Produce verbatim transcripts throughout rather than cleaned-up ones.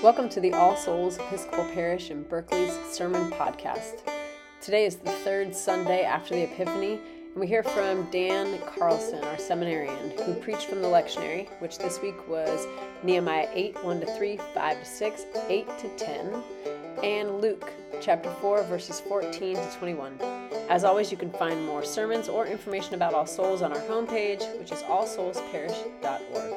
Welcome to the All Souls Episcopal Parish in Berkeley's Sermon Podcast. Today is the third Sunday after the Epiphany, and we hear from Dan Carlson, our seminarian, who preached from the lectionary, which this week was Nehemiah eight, one to three, five to six, eight to ten, and Luke chapter four, verses fourteen to twenty-one. As always, you can find more sermons or information about All Souls on our homepage, which is all souls parish dot org.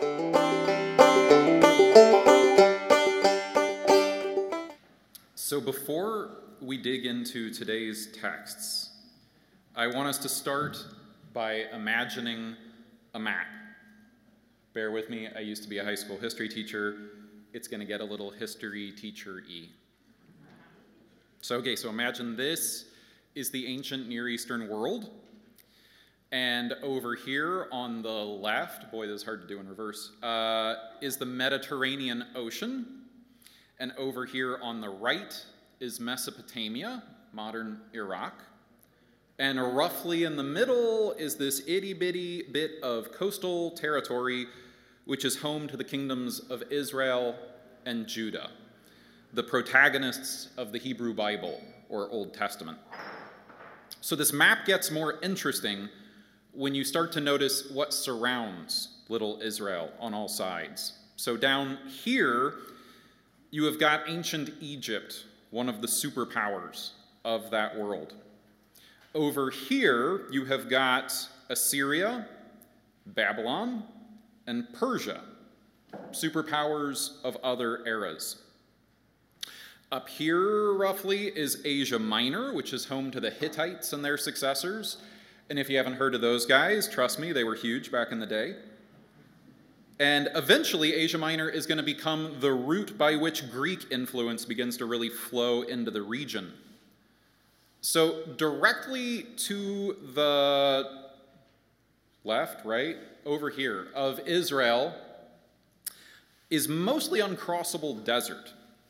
So before we dig into today's texts, I want us to start by imagining a map. Bear with me, I used to be a high school history teacher. It's going to get a little history teacher-y. So, okay, so imagine this is the ancient Near Eastern world. And over here on the left, boy, this is hard to do in reverse, uh, is the Mediterranean Ocean. And over here on the right is Mesopotamia, modern Iraq. And roughly in the middle is this itty-bitty bit of coastal territory, which is home to the kingdoms of Israel and Judah, the protagonists of the Hebrew Bible, or Old Testament. So this map gets more interesting when you start to notice what surrounds little Israel on all sides. So down here, you have got ancient Egypt, one of the superpowers of that world. Over here, you have got Assyria, Babylon, and Persia, superpowers of other eras. Up here, roughly, is Asia Minor, which is home to the Hittites and their successors. And if you haven't heard of those guys, trust me, they were huge back in the day. And eventually, Asia Minor is going to become the route by which Greek influence begins to really flow into the region. So directly to the left, right, over here, of Israel is mostly uncrossable desert.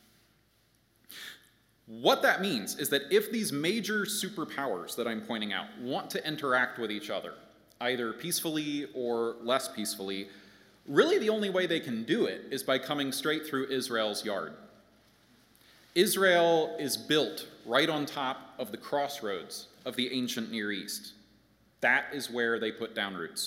What that means is that if these major superpowers that I'm pointing out want to interact with each other, either peacefully or less peacefully, really the only way they can do it is by coming straight through Israel's yard. Israel is built right on top of the crossroads of the ancient Near East. That is where they put down roots.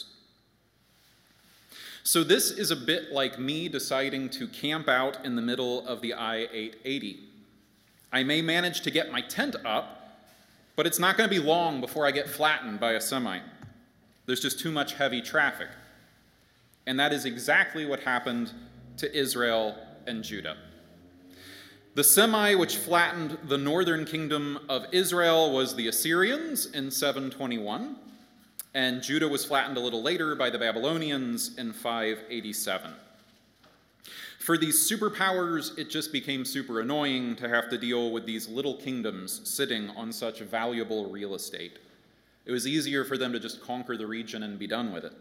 So this is a bit like me deciding to camp out in the middle of the I eight eighty. I may manage to get my tent up, but it's not going to be long before I get flattened by a semi. There's just too much heavy traffic. And that is exactly what happened to Israel and Judah. The semi which flattened the northern kingdom of Israel was the Assyrians in seven twenty-one, and Judah was flattened a little later by the Babylonians in five eighty-seven. For these superpowers, it just became super annoying to have to deal with these little kingdoms sitting on such valuable real estate. It was easier for them to just conquer the region and be done with it.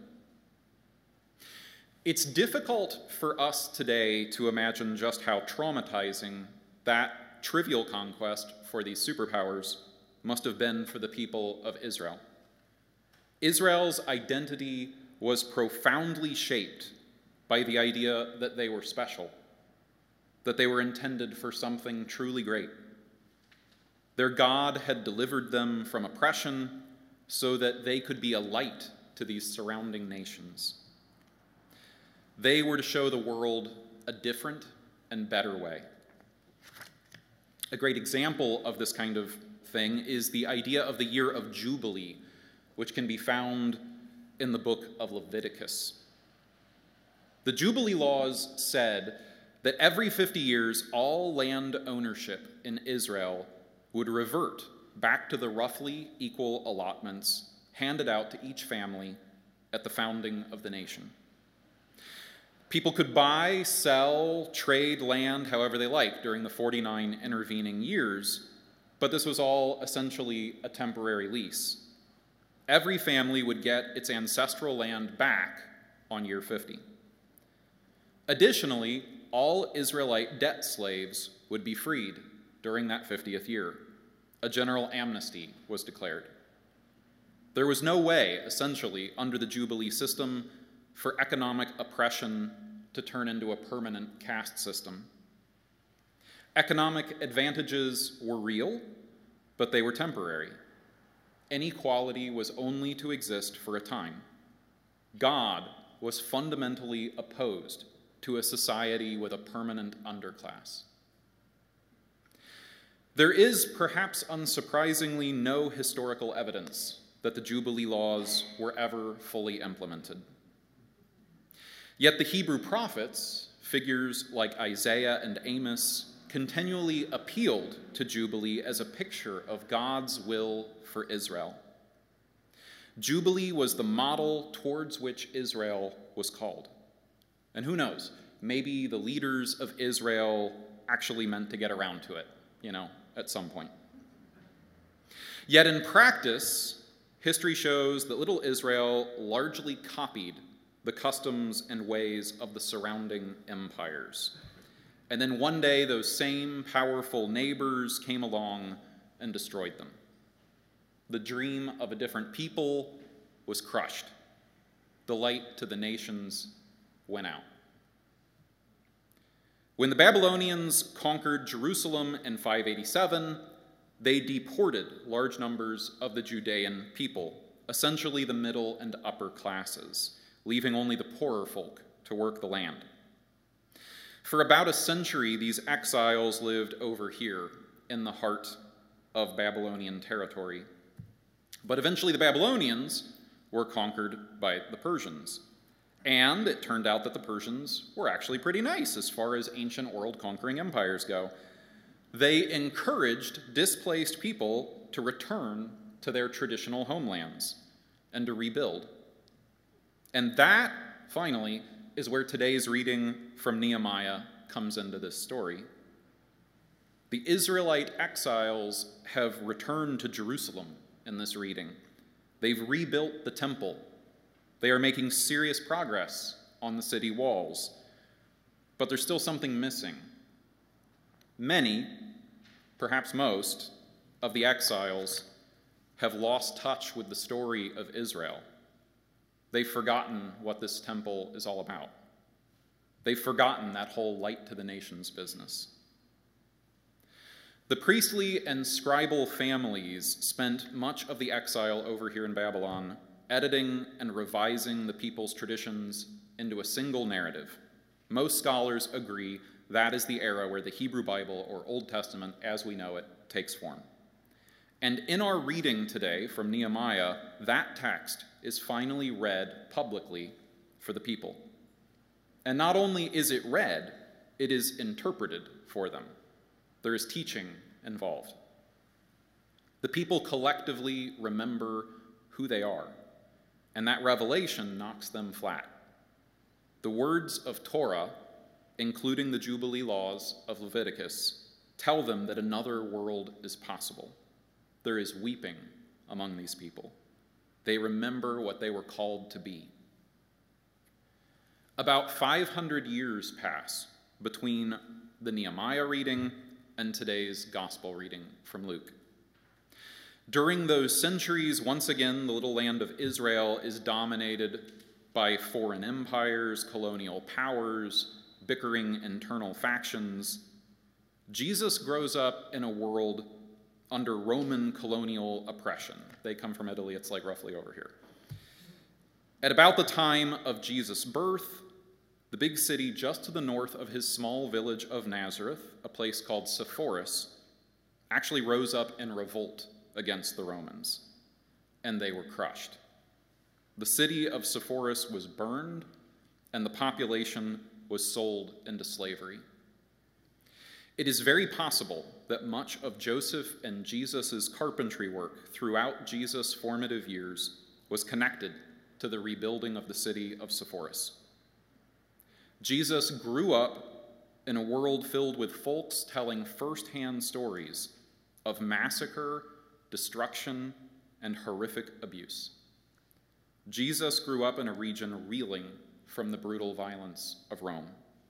It's difficult for us today to imagine just how traumatizing that trivial conquest for these superpowers must have been for the people of Israel. Israel's identity was profoundly shaped by the idea that they were special, that they were intended for something truly great. Their God had delivered them from oppression so that they could be a light to these surrounding nations. They were to show the world a different and better way. A great example of this kind of thing is the idea of the year of Jubilee, which can be found in the book of Leviticus. The Jubilee laws said that every fifty years, all land ownership in Israel would revert back to the roughly equal allotments handed out to each family at the founding of the nation. People could buy, sell, trade land however they liked during the forty-nine intervening years, but this was all essentially a temporary lease. Every family would get its ancestral land back on year fifty. Additionally, all Israelite debt slaves would be freed during that fiftieth year. A general amnesty was declared. There was no way, essentially, under the Jubilee system, for economic oppression to turn into a permanent caste system. Economic advantages were real, but they were temporary. Inequality was only to exist for a time. God was fundamentally opposed to a society with a permanent underclass. There is, perhaps unsurprisingly, no historical evidence that the Jubilee laws were ever fully implemented. Yet the Hebrew prophets, figures like Isaiah and Amos, continually appealed to Jubilee as a picture of God's will for Israel. Jubilee was the model towards which Israel was called. And who knows, maybe the leaders of Israel actually meant to get around to it, you know, at some point. Yet in practice, history shows that little Israel largely copied the customs and ways of the surrounding empires. And then one day, those same powerful neighbors came along and destroyed them. The dream of a different people was crushed. The light to the nations went out. When the Babylonians conquered Jerusalem in five eighty-seven, they deported large numbers of the Judean people, essentially the middle and upper classes, leaving only the poorer folk to work the land. For about a century, these exiles lived over here in the heart of Babylonian territory. But eventually the Babylonians were conquered by the Persians. And it turned out that the Persians were actually pretty nice as far as ancient world conquering empires go. They encouraged displaced people to return to their traditional homelands and to rebuild. And that, finally, is where today's reading from Nehemiah comes into this story. The Israelite exiles have returned to Jerusalem in this reading. They've rebuilt the temple. They are making serious progress on the city walls. But there's still something missing. Many, perhaps most, of the exiles have lost touch with the story of Israel. They've forgotten what this temple is all about. They've forgotten that whole light to the nations business. The priestly and scribal families spent much of the exile over here in Babylon editing and revising the people's traditions into a single narrative. Most scholars agree that is the era where the Hebrew Bible, or Old Testament as we know it, takes form. And in our reading today from Nehemiah, that text is finally read publicly for the people. And not only is it read, it is interpreted for them. There is teaching involved. The people collectively remember who they are, and that revelation knocks them flat. The words of Torah, including the Jubilee laws of Leviticus, tell them that another world is possible. There is weeping among these people. They remember what they were called to be. About five hundred years pass between the Nehemiah reading and today's gospel reading from Luke. During those centuries, once again, the little land of Israel is dominated by foreign empires, colonial powers, bickering internal factions. Jesus grows up in a world under Roman colonial oppression. They come from Italy, it's like roughly over here. At about the time of Jesus' birth, the big city just to the north of his small village of Nazareth, a place called Sepphoris, actually rose up in revolt against the Romans, and they were crushed. The city of Sepphoris was burned, and the population was sold into slavery. It is very possible that much of Joseph and Jesus' carpentry work throughout Jesus' formative years was connected to the rebuilding of the city of Sepphoris. Jesus grew up in a world filled with folks telling firsthand stories of massacre, destruction, and horrific abuse. Jesus grew up in a region reeling from the brutal violence of Rome.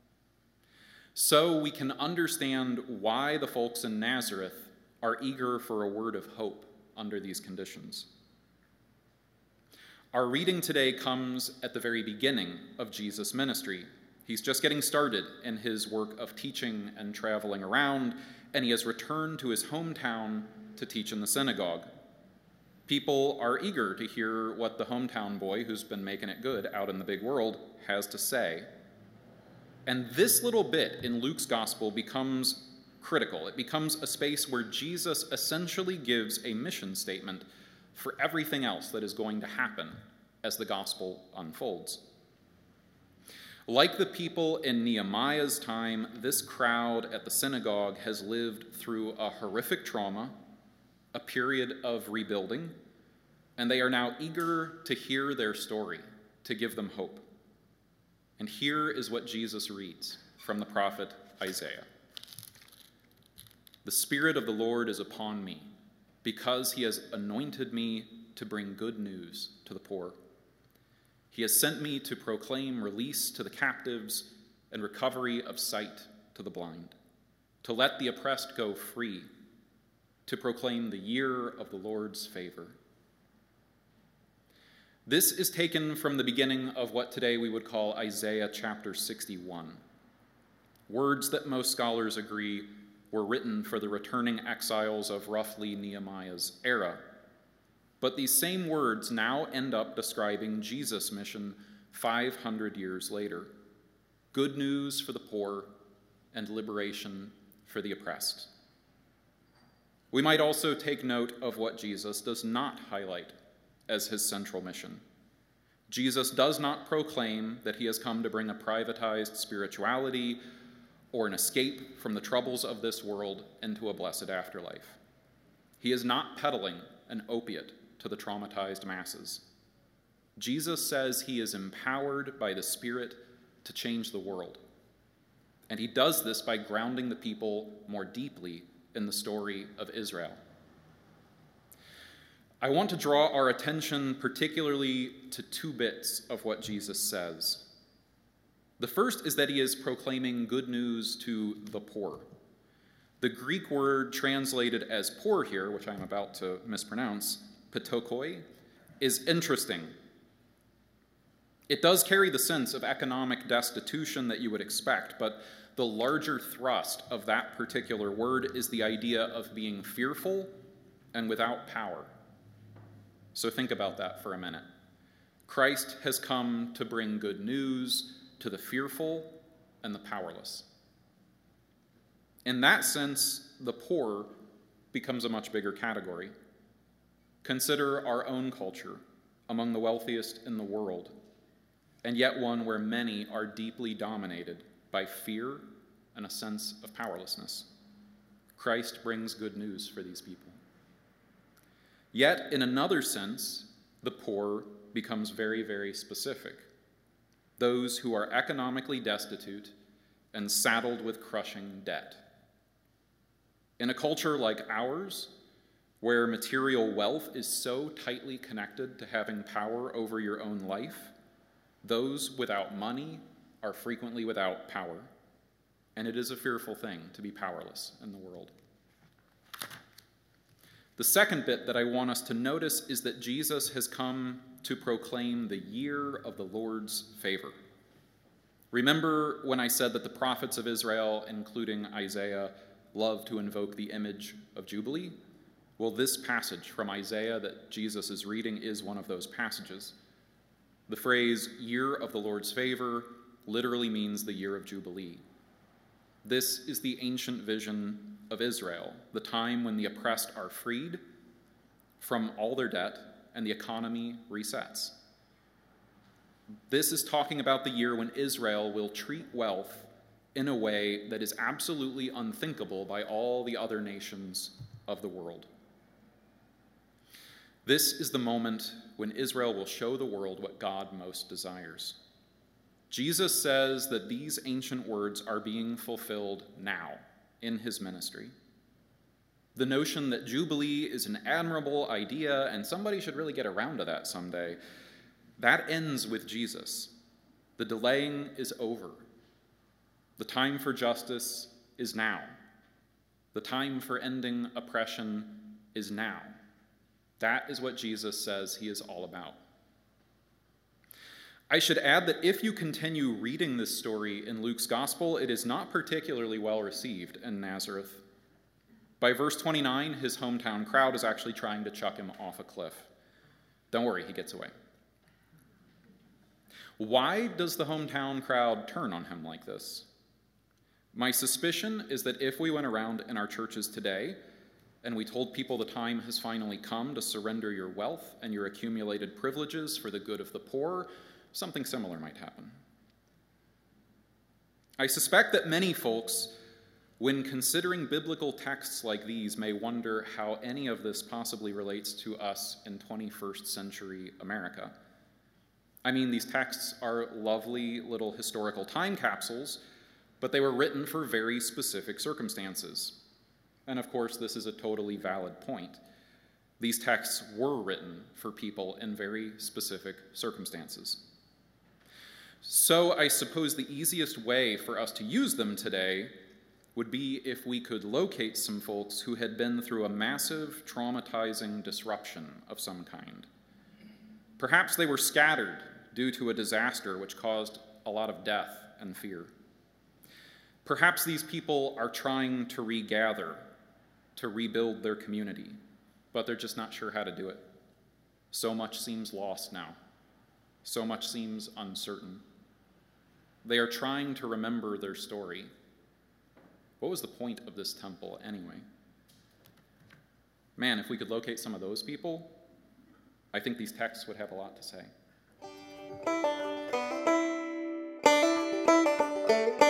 So we can understand why the folks in Nazareth are eager for a word of hope under these conditions. Our reading today comes at the very beginning of Jesus' ministry, He's just getting started in his work of teaching and traveling around, and he has returned to his hometown to teach in the synagogue. People are eager to hear what the hometown boy who's been making it good out in the big world has to say. And this little bit in Luke's gospel becomes critical. It becomes a space where Jesus essentially gives a mission statement for everything else that is going to happen as the gospel unfolds. Like the people in Nehemiah's time, this crowd at the synagogue has lived through a horrific trauma, a period of rebuilding, and they are now eager to hear their story, to give them hope. And here is what Jesus reads from the prophet Isaiah. "The Spirit of the Lord is upon me, because he has anointed me to bring good news to the poor. He has sent me to proclaim release to the captives and recovery of sight to the blind, to let the oppressed go free, to proclaim the year of the Lord's favor." This is taken from the beginning of what today we would call Isaiah chapter sixty-one, words that most scholars agree were written for the returning exiles of roughly Nehemiah's era. But these same words now end up describing Jesus' mission five hundred years later: good news for the poor and liberation for the oppressed. We might also take note of what Jesus does not highlight as his central mission. Jesus does not proclaim that he has come to bring a privatized spirituality or an escape from the troubles of this world into a blessed afterlife. He is not peddling an opiate to the traumatized masses. Jesus says he is empowered by the Spirit to change the world. And he does this by grounding the people more deeply in the story of Israel. I want to draw our attention particularly to two bits of what Jesus says. The first is that he is proclaiming good news to the poor. The Greek word translated as poor here, which I'm about to mispronounce, ptochoi, is interesting. It does carry the sense of economic destitution that you would expect, but the larger thrust of that particular word is the idea of being fearful and without power. So think about that for a minute. Christ has come to bring good news to the fearful and the powerless. In that sense, the poor becomes a much bigger category. Consider our own culture, among the wealthiest in the world, and yet one where many are deeply dominated by fear and a sense of powerlessness. Christ brings good news for these people. Yet, in another sense, the poor becomes very, very specific. Those who are economically destitute and saddled with crushing debt. In a culture like ours, where material wealth is so tightly connected to having power over your own life, those without money are frequently without power. And it is a fearful thing to be powerless in the world. The second bit that I want us to notice is that Jesus has come to proclaim the year of the Lord's favor. Remember when I said that the prophets of Israel, including Isaiah, love to invoke the image of Jubilee? Well, this passage from Isaiah that Jesus is reading is one of those passages. The phrase, year of the Lord's favor, literally means the year of Jubilee. This is the ancient vision of Israel, the time when the oppressed are freed from all their debt and the economy resets. This is talking about the year when Israel will treat wealth in a way that is absolutely unthinkable by all the other nations of the world. This is the moment when Israel will show the world what God most desires. Jesus says that these ancient words are being fulfilled now in his ministry. The notion that Jubilee is an admirable idea and somebody should really get around to that someday, that ends with Jesus. The delaying is over. The time for justice is now. The time for ending oppression is now. That is what Jesus says he is all about. I should add that if you continue reading this story in Luke's gospel, it is not particularly well received in Nazareth. By verse twenty-nine, his hometown crowd is actually trying to chuck him off a cliff. Don't worry, he gets away. Why does the hometown crowd turn on him like this? My suspicion is that if we went around in our churches today and we told people the time has finally come to surrender your wealth and your accumulated privileges for the good of the poor, something similar might happen. I suspect that many folks, when considering biblical texts like these, may wonder how any of this possibly relates to us in twenty-first century America. I mean, these texts are lovely little historical time capsules, but they were written for very specific circumstances. And of course, this is a totally valid point. These texts were written for people in very specific circumstances. So I suppose the easiest way for us to use them today would be if we could locate some folks who had been through a massive, traumatizing disruption of some kind. Perhaps they were scattered due to a disaster which caused a lot of death and fear. Perhaps these people are trying to regather, to rebuild their community, but they're just not sure how to do it. So much seems lost now. So much seems uncertain. They are trying to remember their story. What was the point of this temple anyway? Man, if we could locate some of those people, I think these texts would have a lot to say.